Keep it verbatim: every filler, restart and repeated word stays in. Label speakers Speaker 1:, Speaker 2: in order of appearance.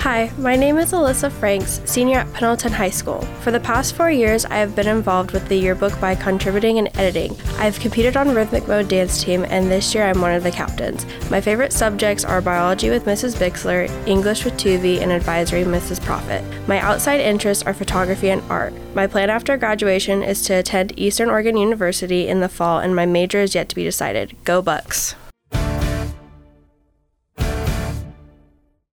Speaker 1: Hi, my name is Alyssa Franks, senior at Pendleton High School. For the past four years, I have been involved with the yearbook by contributing and editing. I have competed on Rhythmic Mode dance team, and this year I'm one of the captains. My favorite subjects are biology with Missus Bixler, English with Tuvi, and advisory Missus Profit. My outside interests are photography and art. My plan after graduation is to attend Eastern Oregon University in the fall, and my major is yet to be decided. Go Bucks!